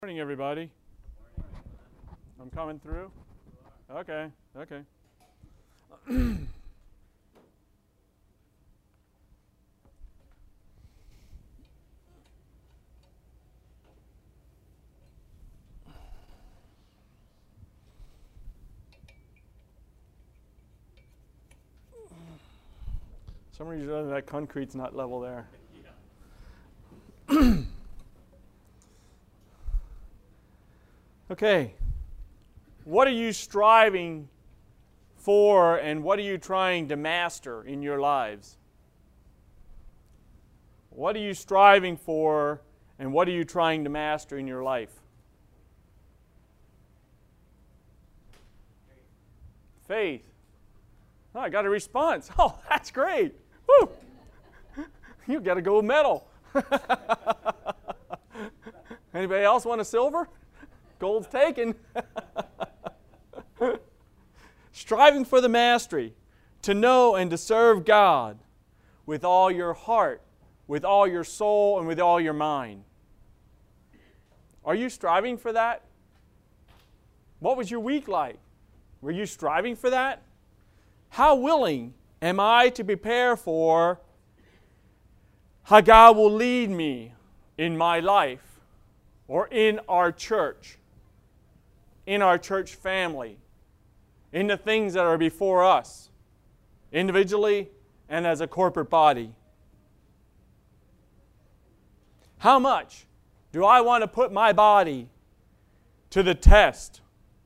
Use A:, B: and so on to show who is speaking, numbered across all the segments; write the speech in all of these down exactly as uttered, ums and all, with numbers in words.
A: Morning, everybody. I'm coming through? Okay, okay. Some reason that concrete's not level there. Okay, what are you striving for and what are you trying to master in your lives? What are you striving for and what are you trying to master in your life? Faith. Oh, I got a response. Oh, that's great. Woo! You got a gold medal. Anybody else want a silver? Gold's taken. Striving for the mastery, to know and to serve God with all your heart, with all your soul, and with all your mind. Are you striving for that? What was your week like? Were you striving for that? How willing am I to prepare for how God will lead me in my life or in our church? In our church family, in the things that are before us, individually and as a corporate body. How much do I want to put my body to the test?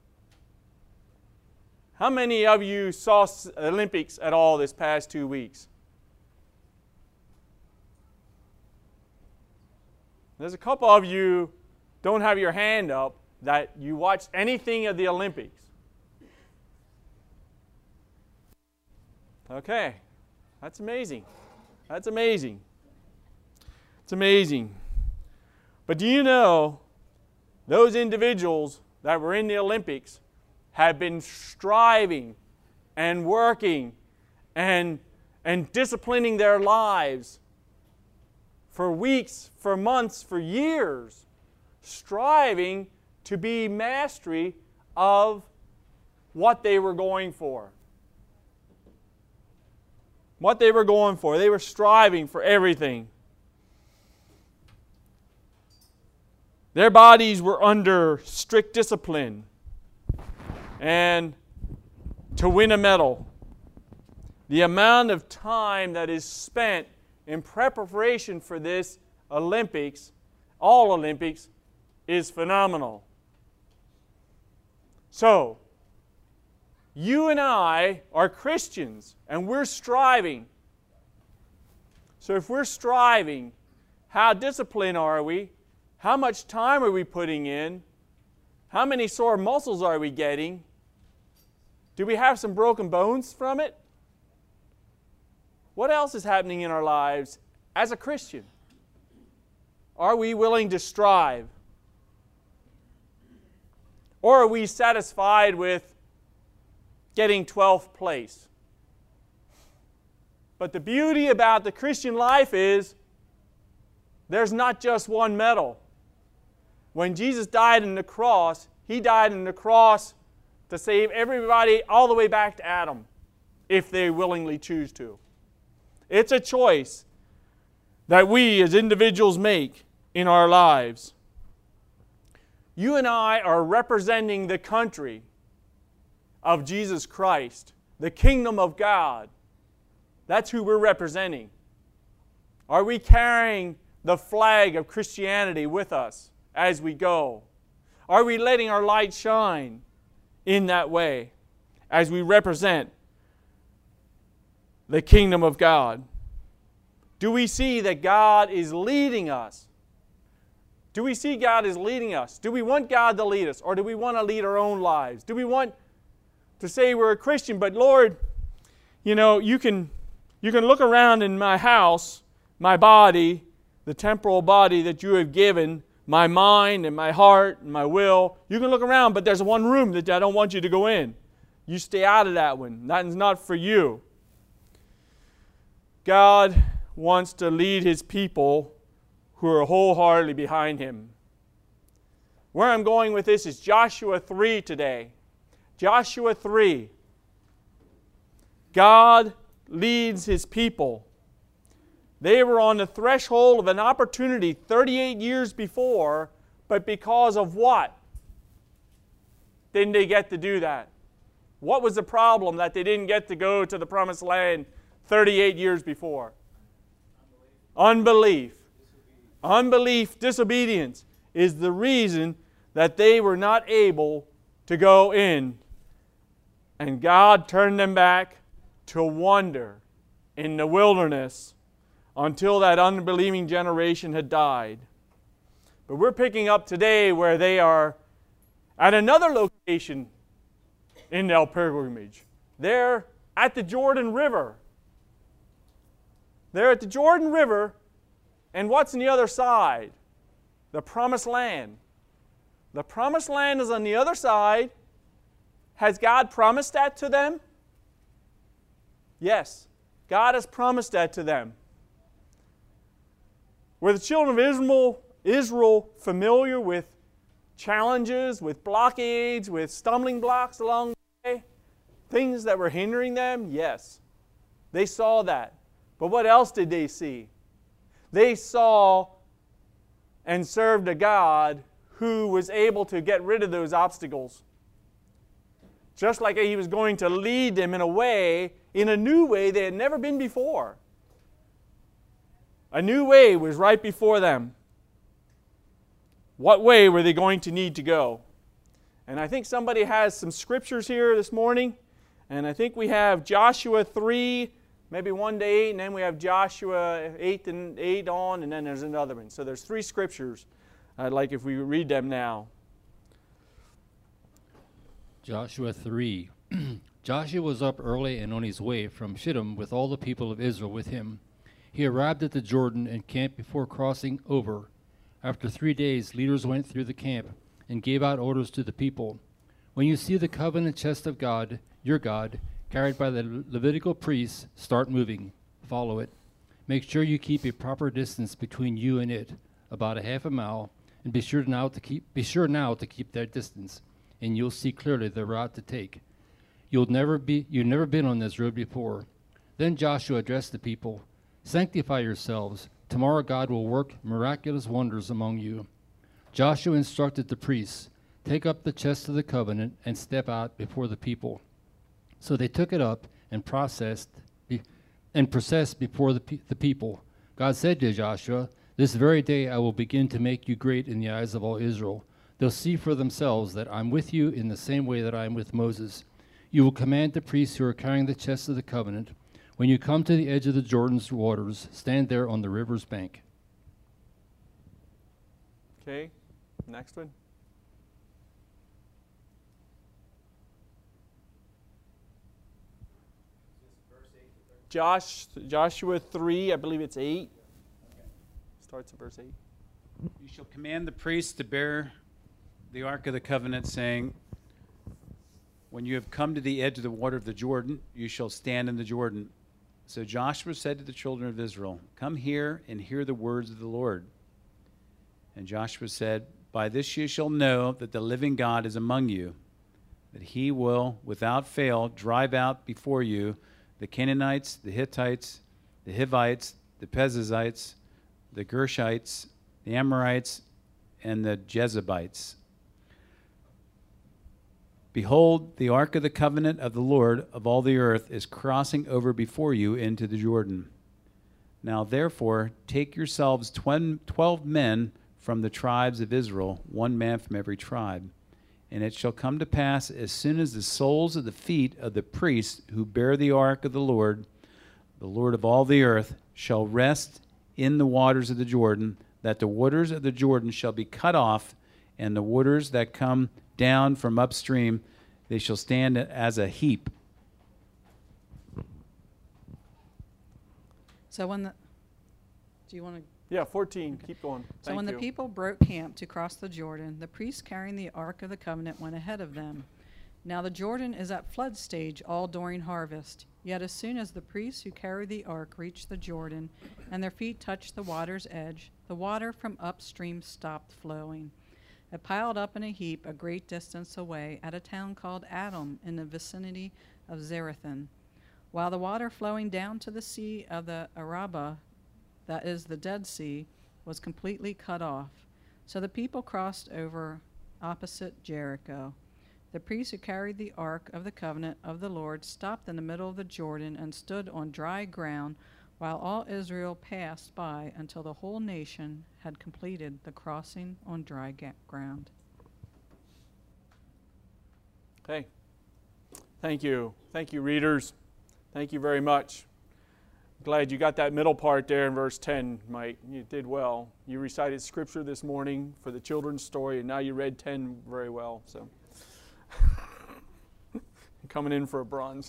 A: How many of you saw Olympics at all this past two weeks? There's a couple of you don't have your hand up that you watched anything of the Olympics. Okay, that's amazing. That's amazing. It's amazing. But do you know those individuals that were in the Olympics have been striving and working and, and disciplining their lives for weeks, for months, for years, striving to be mastery of what they were going for. What they were going for. They were striving for everything. Their bodies were under strict discipline. And to win a medal, the amount of time that is spent in preparation for this Olympics, all Olympics, is phenomenal. So, you and I are Christians, and we're striving. So if we're striving, how disciplined are we? How much time are we putting in? How many sore muscles are we getting? Do we have some broken bones from it? What else is happening in our lives as a Christian? Are we willing to strive? Or are we satisfied with getting twelfth place? But the beauty about the Christian life is there's not just one medal. When Jesus died on the cross, He died on the cross to save everybody all the way back to Adam, if they willingly choose to. It's a choice that we as individuals make in our lives. You and I are representing the country of Jesus Christ, the kingdom of God. That's who we're representing. Are we carrying the flag of Christianity with us as we go? Are we letting our light shine in that way as we represent the kingdom of God? Do we see that God is leading us? Do we see God is leading us? Do we want God to lead us? Or do we want to lead our own lives? Do we want to say we're a Christian, but Lord, you know, you can, you can look around in my house, my body, the temporal body that you have given, my mind and my heart and my will. You can look around, but there's one room that I don't want you to go in. You stay out of that one. That is not for you. God wants to lead His people who are wholeheartedly behind Him. Where I'm going with this is Joshua three today. Joshua three. God leads His people. They were on the threshold of an opportunity thirty-eight years before, but because of what didn't they get to do that? What was the problem that they didn't get to go to the promised land thirty-eight years before? Unbelief. Unbelief, disobedience is the reason that they were not able to go in. And God turned them back to wander in the wilderness until that unbelieving generation had died. But we're picking up today where they are at another location in their pilgrimage. They're at the Jordan River. They're at the Jordan River, and what's on the other side? The Promised Land. The Promised Land is on the other side. Has God promised that to them? Yes, God has promised that to them. Were the children of Israel, Israel familiar with challenges, with blockades, with stumbling blocks along the way? Things that were hindering them? Yes. They saw that. But what else did they see? They saw and served a God who was able to get rid of those obstacles. Just like He was going to lead them in a way, in a new way they had never been before. A new way was right before them. What way were they going to need to go? And I think somebody has some scriptures here this morning. And I think we have Joshua three, maybe one to eight, and then we have Joshua eight and eight on, and then there's another one. So there's three scriptures. I'd like if we read them now.
B: Joshua three. Joshua was up early and on his way from Shittim with all the people of Israel with him. He arrived at the Jordan and camped before crossing over. After three days, leaders went through the camp and gave out orders to the people. When you see the covenant chest of God, your God, carried by the Levitical priests, start moving. Follow it. Make sure you keep a proper distance between you and it, about a half a mile, and be sure now to keep be sure now to keep that distance, and you'll see clearly the route to take. You'll never be you've never been on this road before. Then Joshua addressed the people. Sanctify yourselves. Tomorrow God will work miraculous wonders among you. Joshua instructed the priests, take up the chest of the covenant and step out before the people. So they took it up and processed be, and processed before the, pe- the people. God said to Joshua, this very day I will begin to make you great in the eyes of all Israel. They'll see for themselves that I'm with you in the same way that I am with Moses. You will command the priests who are carrying the chest of the covenant. When you come to the edge of the Jordan's waters, stand there on the river's bank.
A: Okay, next one. Josh, Joshua three, I believe it's eight. Starts at verse eight.
C: You shall command the priests to bear the ark of the covenant, saying, when you have come to the edge of the water of the Jordan, you shall stand in the Jordan. So Joshua said to the children of Israel, come here and hear the words of the Lord. And Joshua said, by this you shall know that the living God is among you, that He will without fail drive out before you the Canaanites, the Hittites, the Hivites, the Perizzites, the Gershites, the Amorites, and the Jezebites. Behold, the ark of the covenant of the Lord of all the earth is crossing over before you into the Jordan. Now therefore take yourselves twelve men from the tribes of Israel, one man from every tribe. And it shall come to pass, as soon as the soles of the feet of the priests who bear the ark of the Lord, the Lord of all the earth, shall rest in the waters of the Jordan, that the waters of the Jordan shall be cut off, and the waters that come down from upstream, they shall stand as a heap.
D: So when the, do you want to?
A: Yeah, fourteen. Keep going.
D: So
A: Thank
D: when
A: you.
D: the people broke camp to cross the Jordan, the priests carrying the Ark of the Covenant went ahead of them. Now the Jordan is at flood stage all during harvest. Yet as soon as the priests who carried the ark reached the Jordan, and their feet touched the water's edge, the water from upstream stopped flowing. It piled up in a heap a great distance away at a town called Adam in the vicinity of Zarethan, while the water flowing down to the sea of the Arabah, that is the Dead Sea, was completely cut off. So the people crossed over opposite Jericho. The priests who carried the ark of the covenant of the Lord stopped in the middle of the Jordan and stood on dry ground while all Israel passed by until the whole nation had completed the crossing on dry ga- ground.
A: Okay. Thank you. Thank you, readers. Thank you very much. Glad you got that middle part there in verse ten, Mike. You did well. You recited scripture this morning for the children's story, and now you read ten very well. So, coming in for a bronze.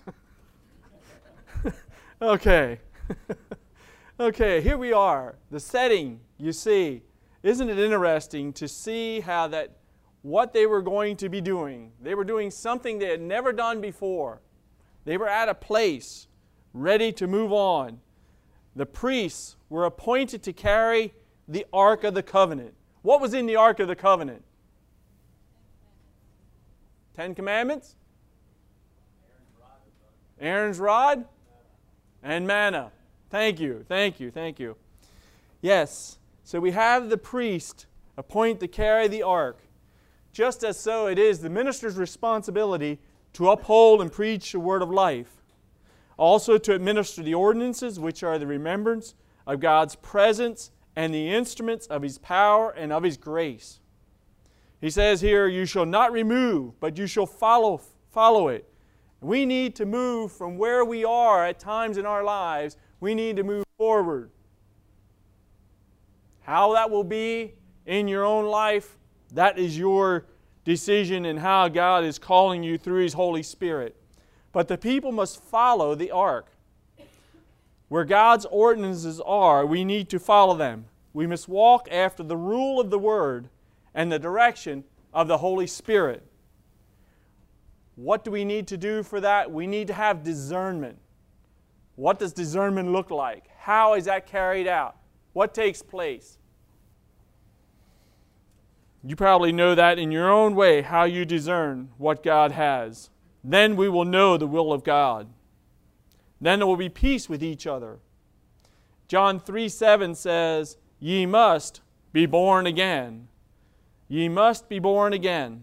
A: Okay. Okay, here we are. The setting, you see. Isn't it interesting to see how that what they were going to be doing? They were doing something they had never done before. They were at a place ready to move on. The priests were appointed to carry the Ark of the Covenant. What was in the Ark of the Covenant? Ten Commandments? Aaron's rod? And manna. Thank you, thank you, thank you. Yes, so we have the priest appointed to carry the ark. Just as so it is the minister's responsibility to uphold and preach the word of life. Also to administer the ordinances, which are the remembrance of God's presence and the instruments of His power and of His grace. He says here, you shall not remove, but you shall follow, follow it. We need to move from where we are at times in our lives. We need to move forward. How that will be in your own life, that is your decision and how God is calling you through His Holy Spirit. But the people must follow the ark. Where God's ordinances are, we need to follow them. We must walk after the rule of the Word and the direction of the Holy Spirit. What do we need to do for that? We need to have discernment. What does discernment look like? How is that carried out? What takes place? You probably know that in your own way, how you discern what God has. Then we will know the will of God. Then there will be peace with each other. John three seven says, ye must be born again. Ye must be born again.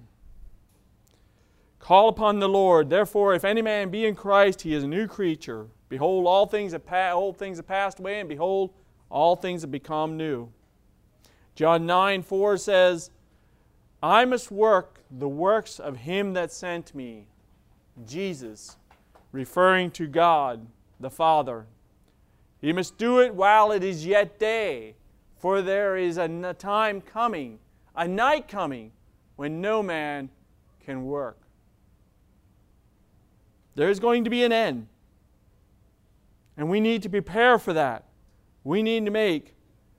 A: Call upon the Lord. Therefore, if any man be in Christ, he is a new creature. Behold, all things have pa- old things have passed away, and behold, all things have become new. John nine four says, I must work the works of Him that sent me. Jesus, referring to God the Father. He must do it while it is yet day, for there is a time coming, a night coming, when no man can work. There is going to be an end. And we need to prepare for that. We need to make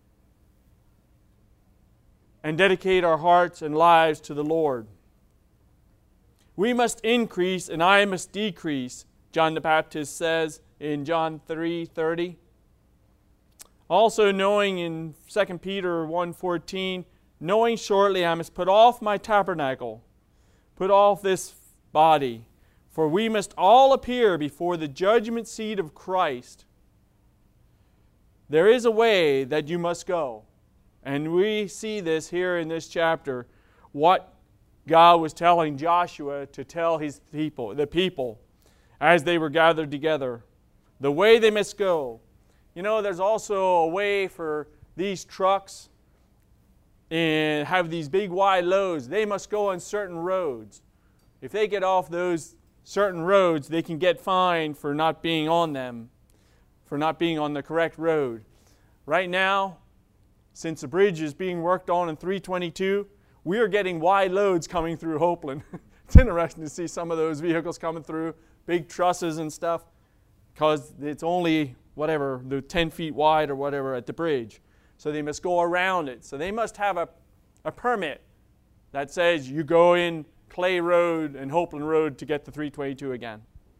A: and dedicate our hearts and lives to the Lord. We must increase and I must decrease, John the Baptist says in John three thirty. Also knowing in Second Peter one fourteen, knowing shortly I must put off my tabernacle, put off this body, for we must all appear before the judgment seat of Christ. There is a way that you must go. And we see this here in this chapter, what God was telling Joshua to tell his people, the people, as they were gathered together. The way they must go. You know, there's also a way for these trucks and have these big wide loads. They must go on certain roads. If they get off those certain roads, they can get fined for not being on them, for not being on the correct road. Right now, since the bridge is being worked on in three twenty-two, we are getting wide loads coming through Hopeland. It's interesting to see some of those vehicles coming through, big trusses and stuff, because it's only, whatever, the ten feet wide or whatever at the bridge. So they must go around it. So they must have a, a permit that says you go in Clay Road and Hopeland Road to get to three twenty-two again.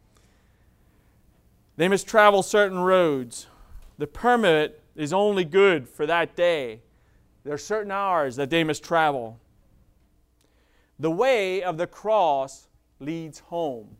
A: They must travel certain roads. The permit is only good for that day. There are certain hours that they must travel. The way of the cross leads home.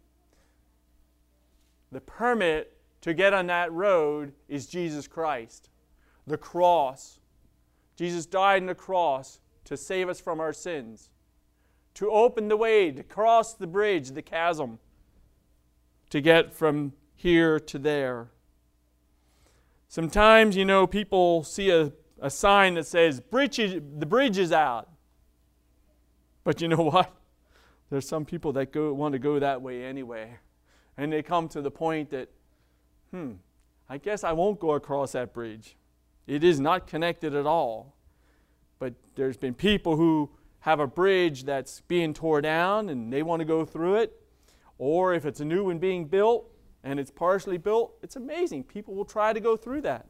A: The permit to get on that road is Jesus Christ. The cross. Jesus died on the cross to save us from our sins, to open the way, to cross the bridge, the chasm, to get from here to there. Sometimes, you know, people see a, a sign that says, bridge is, the bridge is out. But you know what? There's some people that go want to go that way anyway. And they come to the point that, hmm, I guess I won't go across that bridge. It is not connected at all. But there's been people who have a bridge that's being torn down and they want to go through it. Or if it's a new one being built and it's partially built, it's amazing. People will try to go through that.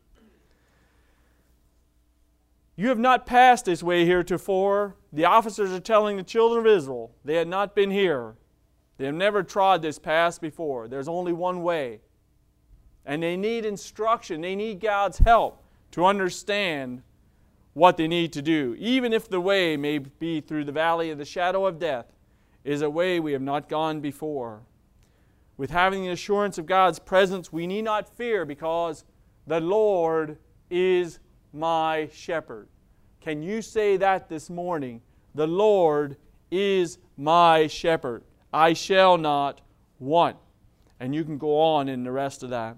A: You have not passed this way heretofore. The officers are telling the children of Israel they had not been here. They have never trod this path before. There's only one way. And they need instruction. They need God's help to understand what they need to do. Even if the way may be through the valley of the shadow of death, is a way we have not gone before. With having the assurance of God's presence, we need not fear because the Lord is my shepherd. Can you say that this morning? The Lord is my shepherd. I shall not want. And you can go on in the rest of that.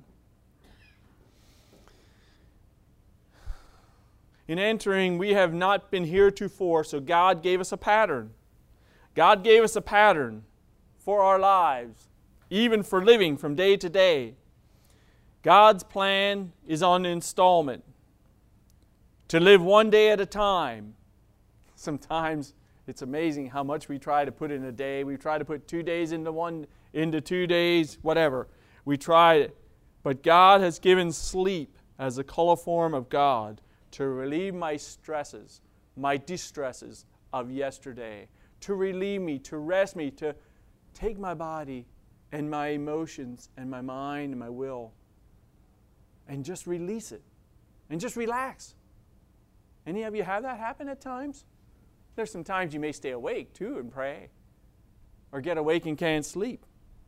A: In entering, we have not been heretofore, so God gave us a pattern. God gave us a pattern for our lives, even for living from day to day. God's plan is on installment, to live one day at a time. Sometimes it's amazing how much we try to put in a day. We try to put two days into one, into two days, whatever. We try it. But God has given sleep as a color form of God to relieve my stresses, my distresses of yesterday, to relieve me, to rest me, to take my body and my emotions and my mind and my will and just release it and just relax. Any of you have that happen at times? There's some times you may stay awake too and pray or get awake and can't sleep.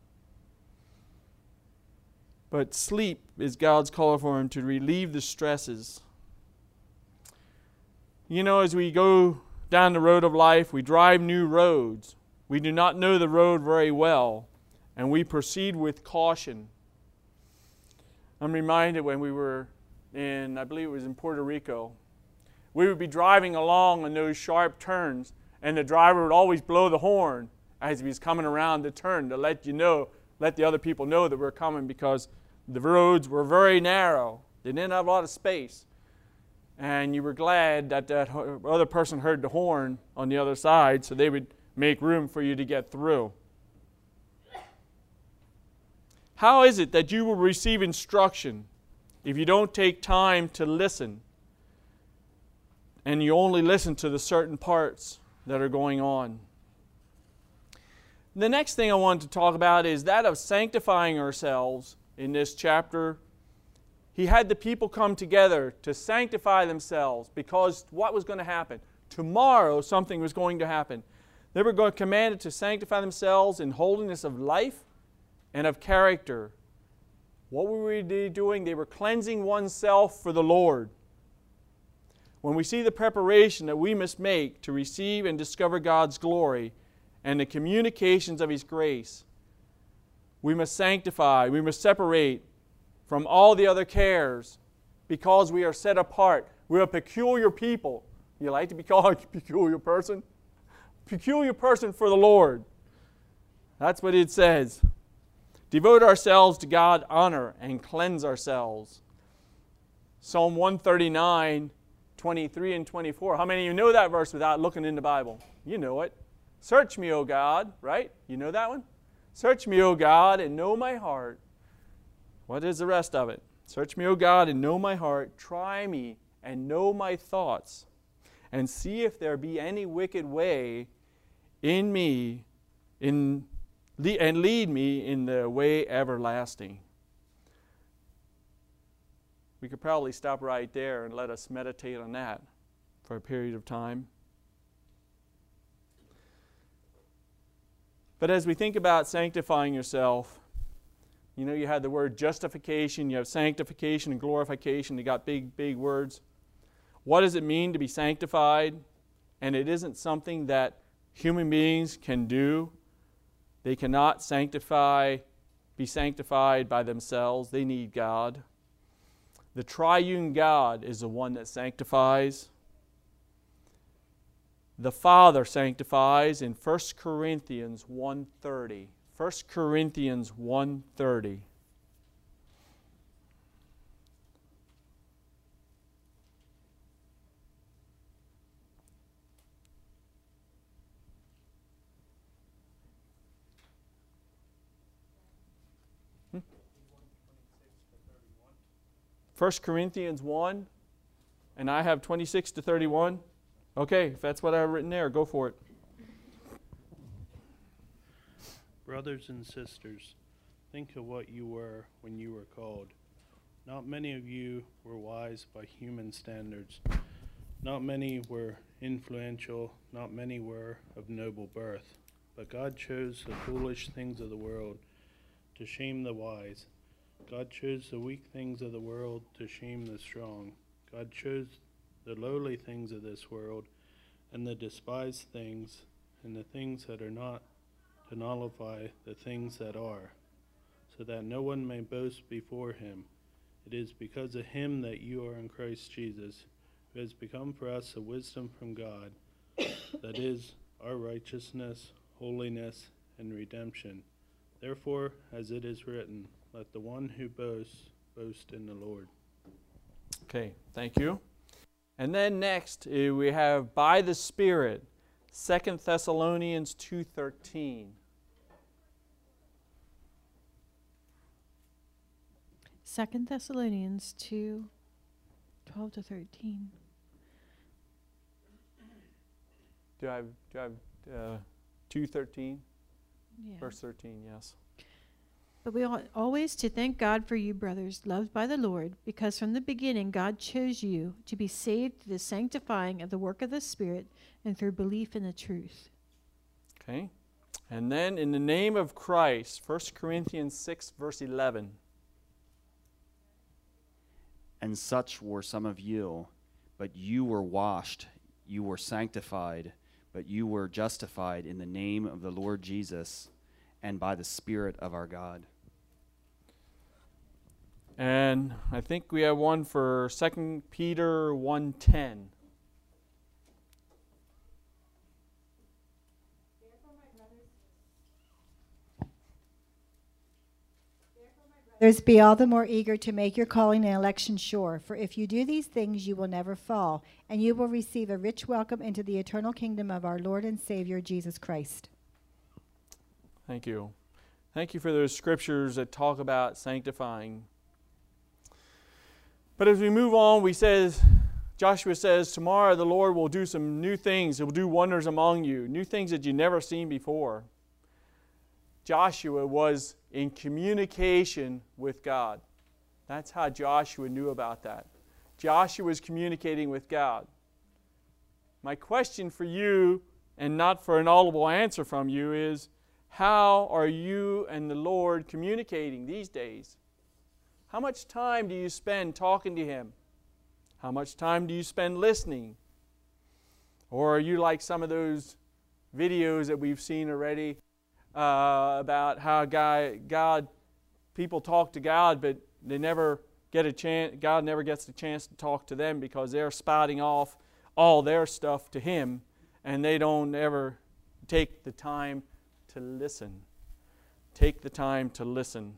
A: But sleep is God's call for him to relieve the stresses. You know, as we go down the road of life, we drive new roads. We do not know the road very well, and we proceed with caution. I'm reminded when we were in, I believe it was in Puerto Rico, we would be driving along on those sharp turns, and the driver would always blow the horn as he was coming around the turn to let you know, let the other people know that we're coming, because the roads were very narrow. They didn't have a lot of space. And you were glad that that other person heard the horn on the other side so they would make room for you to get through. How is it that you will receive instruction if you don't take time to listen and you only listen to the certain parts that are going on? The next thing I want to talk about is that of sanctifying ourselves in this chapter. He had the people come together to sanctify themselves because what was going to happen? Tomorrow something was going to happen. They were going to commanded to sanctify themselves in holiness of life and of character. What were they doing? They were cleansing oneself for the Lord. When we see the preparation that we must make to receive and discover God's glory and the communications of His grace, we must sanctify, we must separate from all the other cares, because we are set apart. We're a peculiar people. You like to be called a peculiar person? Peculiar person for the Lord. That's what it says. Devote ourselves to God, honor, and cleanse ourselves. Psalm one thirty-nine, twenty-three and twenty-four. How many of you know that verse without looking in the Bible? You know it. Search me, O God, right? You know that one? Search me, O God, and know my heart. What is the rest of it? Search me, O God, and know my heart. Try me and know my thoughts, and see if there be any wicked way in me, in, and lead me in the way everlasting. We could probably stop right there and let us meditate on that for a period of time. But as we think about sanctifying yourself, you know, you had the word justification, you have sanctification and glorification. You got big, big words. What does it mean to be sanctified? And it isn't something that human beings can do. They cannot sanctify, be sanctified by themselves. They need God. The triune God is the one that sanctifies. The Father sanctifies in First Corinthians one thirty. First Corinthians one thirty. Hmm? First Corinthians one, and I have twenty-six to thirty-one. Okay, if that's what I have written there, go for it.
E: Brothers and sisters, think of what you were when you were called. Not many of you were wise by human standards. Not many were influential. Not many were of noble birth. But God chose the foolish things of the world to shame the wise. God chose the weak things of the world to shame the strong. God chose the lowly things of this world and the despised things and the things that are not, to nullify the things that are, so that no one may boast before him. It is because of him that you are in Christ Jesus, who has become for us a wisdom from God, that is, our righteousness, holiness, and redemption. Therefore, as it is written, let the one who boasts boast in the Lord.
A: Okay, thank you. And then next uh, we have by the Spirit, Second Thessalonians two thirteen.
F: Second Thessalonians two, twelve to thirteen.
A: Do I have, do I have uh, two thirteen?
F: Yeah.
A: Verse thirteen, yes.
F: But we ought always to thank God for you, brothers, loved by the Lord, because from the beginning God chose you to be saved through the sanctifying of the work of the Spirit and through belief in the truth.
A: Okay. And then in the name of Christ, First Corinthians six, verse eleven.
G: And such were some of you, but you were washed, you were sanctified, but you were justified in the name of the Lord Jesus and by the Spirit of our God.
A: And I think we have one for Second Peter one ten.
H: Brothers, be all the more eager to make your calling and election sure, for if you do these things, you will never fall, and you will receive a rich welcome into the eternal kingdom of our Lord and Savior, Jesus Christ.
A: Thank you. Thank you for those scriptures that talk about sanctifying. But as we move on, we says, Joshua says, tomorrow the Lord will do some new things. He will do wonders among you, new things that you've never seen before. Joshua was in communication with God. That's how Joshua knew about that. Joshua was communicating with God. My question for you, and not for an audible answer from you, is how are you and the Lord communicating these days? How much time do you spend talking to Him? How much time do you spend listening? Or are you like some of those videos that we've seen already uh, about how God, God, people talk to God, but they never get a chance. God never gets the chance to talk to them because they're spouting off all their stuff to Him, and they don't ever take the time to listen. Take the time to listen.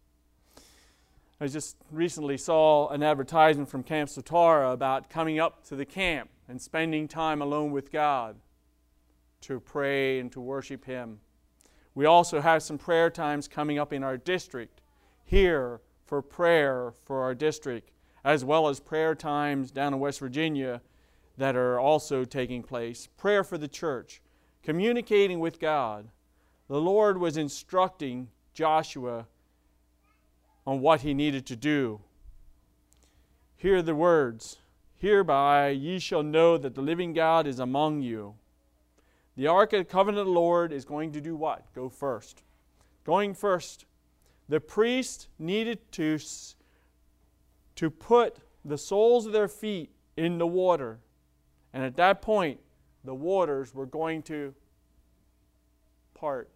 A: I just recently saw an advertisement from Camp Sotara about coming up to the camp and spending time alone with God to pray and to worship Him. We also have some prayer times coming up in our district here for prayer for our district, as well as prayer times down in West Virginia that are also taking place. Prayer for the church, communicating with God. The Lord was instructing Joshua on what he needed to do. Hear the words, hereby ye shall know that the living God is among you, The Ark of the Covenant of the Lord is going to do what? Go first. Going first. The priest needed to, to put the soles of their feet in the water. And at that point, the waters were going to part.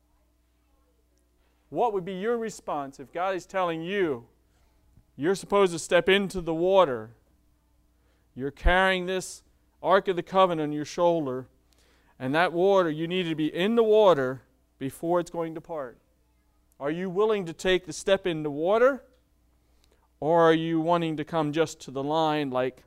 A: What would be your response if God is telling you you're supposed to step into the water? You're carrying this Ark of the Covenant on your shoulder, and that water, you need to be in the water before it's going to part. Are you willing to take the step in the water, or are you wanting to come just to the line like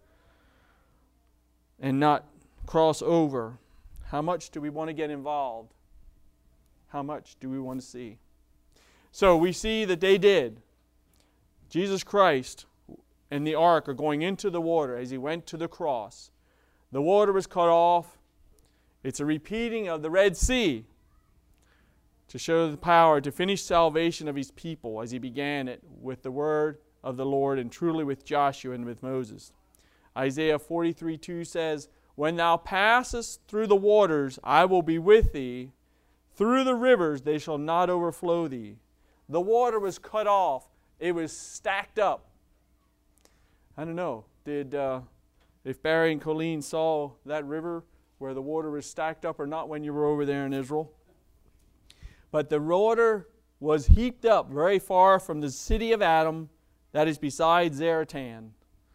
A: and not cross over? How much do we want to get involved? How much do we want to see? So we see that they did. Jesus Christ and the ark are going into the water as he went to the cross. The water was cut off. It's a repeating of the Red Sea to show the power to finish salvation of his people as he began it with the word of the Lord and truly with Joshua and with Moses. Isaiah forty-three two says, "When thou passest through the waters, I will be with thee. Through the rivers, they shall not overflow thee." The water was cut off. It was stacked up. I don't know, did uh, if Barry and Colleen saw that river where the water was stacked up or not when you were over there in Israel. But the water was heaped up very far from the city of Adam, that is beside Zaratan.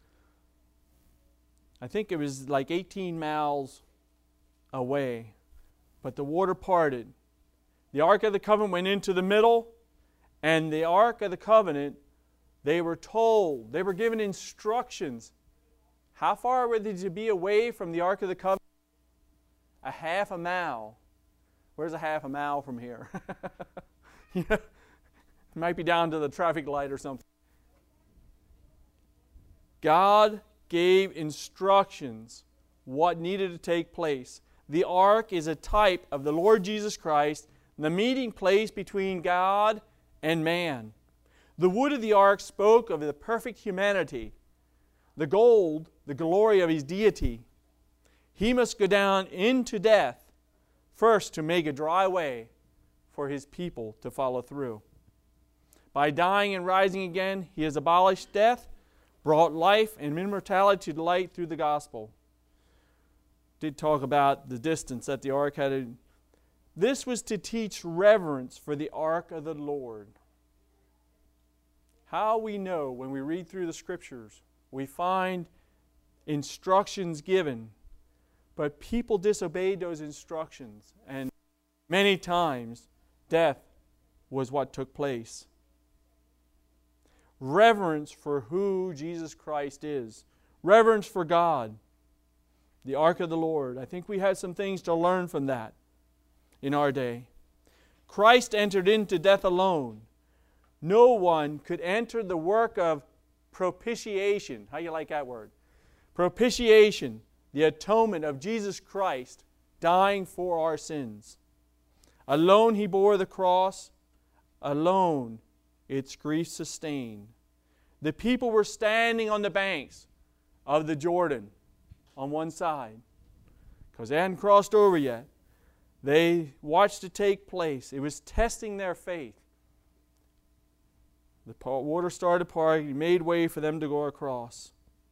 A: I think it was like eighteen miles away. But the water parted. The Ark of the Covenant went into the middle, and the Ark of the Covenant, they were told, they were given instructions. How far were they to be away from the Ark of the Covenant? A half a mile. Where's a half a mile from here? Yeah. It might be down to the traffic light or something. God gave instructions what needed to take place. The ark is a type of the Lord Jesus Christ, the meeting place between God and man. The wood of the ark spoke of the perfect humanity. The gold, the glory of his deity. He must go down into death first to make a dry way for his people to follow through. By dying and rising again, he has abolished death, brought life and immortality to light through the gospel. Did talk about the distance that the ark had. To, this was to teach reverence for the ark of the Lord. How we know when we read through the scriptures, we find instructions given, but people disobeyed those instructions, and many times death was what took place. Reverence for who Jesus Christ is. Reverence for God. The ark of the Lord. I think we had some things to learn from that in our day. Christ entered into death alone. No one could enter the work of propitiation. How do you like that word? Propitiation. The atonement of Jesus Christ dying for our sins. Alone he bore the cross. Alone its grief sustained. The people were standing on the banks of the Jordan on one side because they hadn't crossed over yet. They watched it take place. It was testing their faith. The water started parting. He made way for them to go across.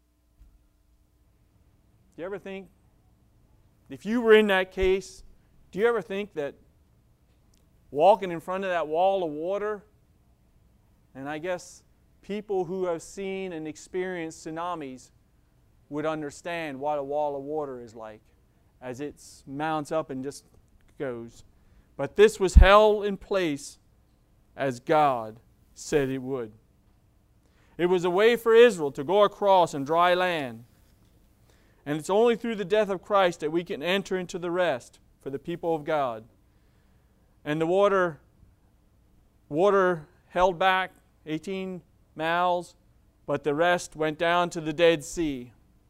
A: Do you ever think, if you were in that case, do you ever think that walking in front of that wall of water, and I guess people who have seen and experienced tsunamis would understand what a wall of water is like as it mounts up and just goes. But this was held in place as God said it would. It was a way for Israel to go across on dry land. And it's only through the death of Christ that we can enter into the rest for the people of God. And the water, water held back eighteen miles, but the rest went down to the Dead Sea.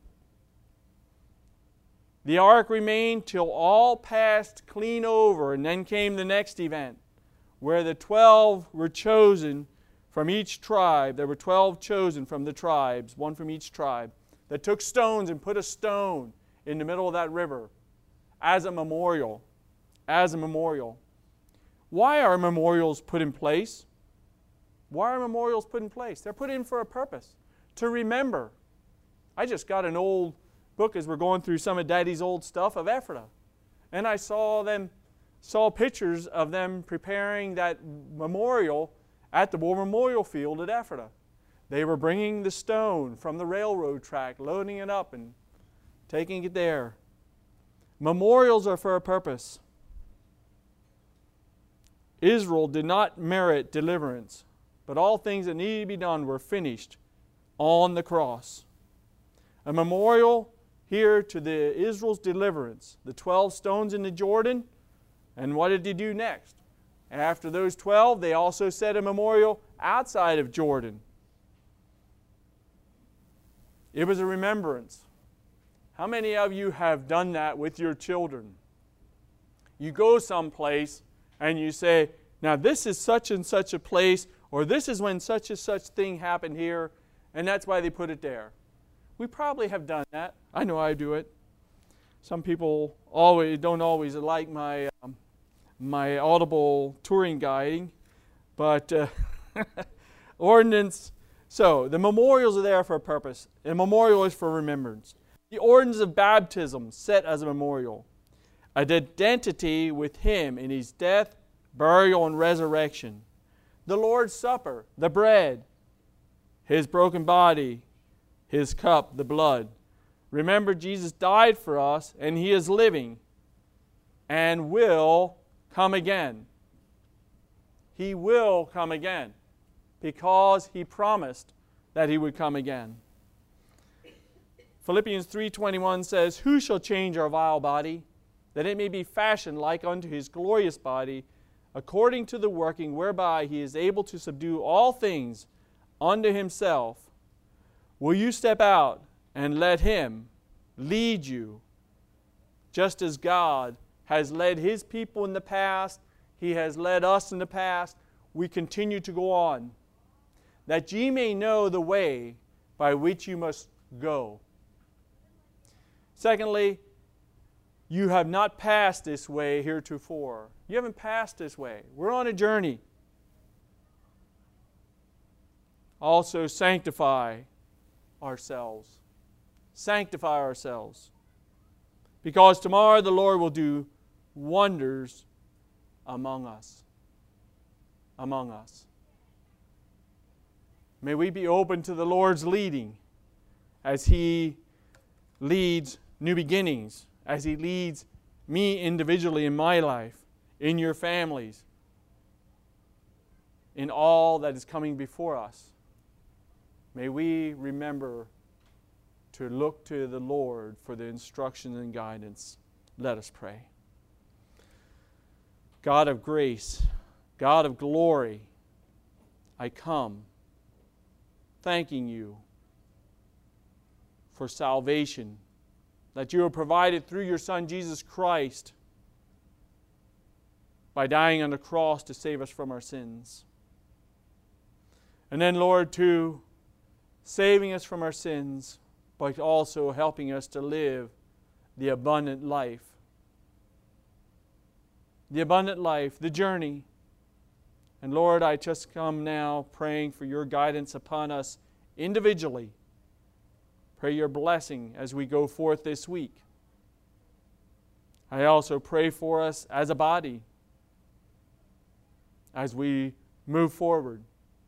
A: The ark remained till all passed clean over, and then came the next event, where the twelve were chosen from each tribe. There were twelve chosen from the tribes, one from each tribe, that took stones and put a stone in the middle of that river as a memorial. as a memorial. Why are memorials put in place? Why are memorials put in place? They're put in for a purpose, to remember. I just got an old book as we're going through some of Daddy's old stuff of Ephrata. And I saw them, saw pictures of them preparing that memorial at the War Memorial Field at Ephrata. They were bringing the stone from the railroad track, loading it up and taking it there. Memorials are for a purpose. Israel did not merit deliverance, but all things that needed to be done were finished on the cross. A memorial here to the Israel's deliverance, the twelve stones in the Jordan, and what did he do next? After those twelve, they also set a memorial outside of Jordan. It was a remembrance. How many of you have done that with your children? You go someplace and you say, now this is such and such a place, or this is when such and such thing happened here, and that's why they put it there. We probably have done that. I know I do it. Some people always don't always like my um, my audible touring guiding, but uh, ordinance. So the memorials are there for a purpose. A memorial is for remembrance. The ordinance of baptism set as a memorial. An identity with Him in His death, burial, and resurrection. The Lord's Supper, the bread, His broken body, His cup, the blood. Remember, Jesus died for us, and He is living and will come again. He will come again because He promised that He would come again. Philippians three twenty-one says, who shall change our vile body, that it may be fashioned like unto His glorious body, according to the working whereby He is able to subdue all things unto Himself? Will you step out and let Him lead you, just as God has led His people in the past, He has led us in the past, we continue to go on, that ye may know the way by which you must go. Secondly, you have not passed this way heretofore. You haven't passed this way. We're on a journey. Also, sanctify ourselves. Sanctify ourselves. Because tomorrow the Lord will do wonders among us. Among us. May we be open to the Lord's leading as He leads New Beginnings, as He leads me individually in my life, in your families, in all that is coming before us. May we remember to look to the Lord for the instruction and guidance. Let us pray. God of grace, God of glory, I come thanking You for salvation that You have provided through Your Son Jesus Christ by dying on the cross to save us from our sins. And then, Lord, to saving us from our sins, but also helping us to live the abundant life. The abundant life, the journey. And Lord, I just come now praying for Your guidance upon us individually. Pray Your blessing as we go forth this week. I also pray for us as a body as we move forward.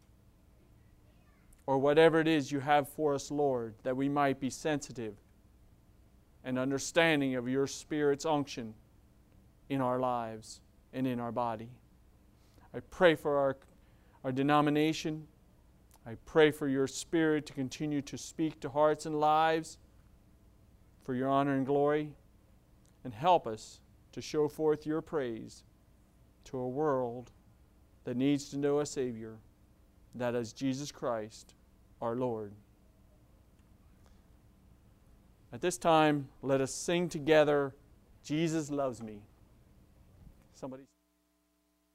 A: Or whatever it is You have for us, Lord, that we might be sensitive and understanding of Your Spirit's unction in our lives and in our body. I pray for our, our denomination. I pray for Your Spirit to continue to speak to hearts and lives for Your honor and glory, and help us to show forth Your praise to a world that needs to know a Savior, that is Jesus Christ, our Lord. At this time, let us sing together, Jesus Loves Me. Somebody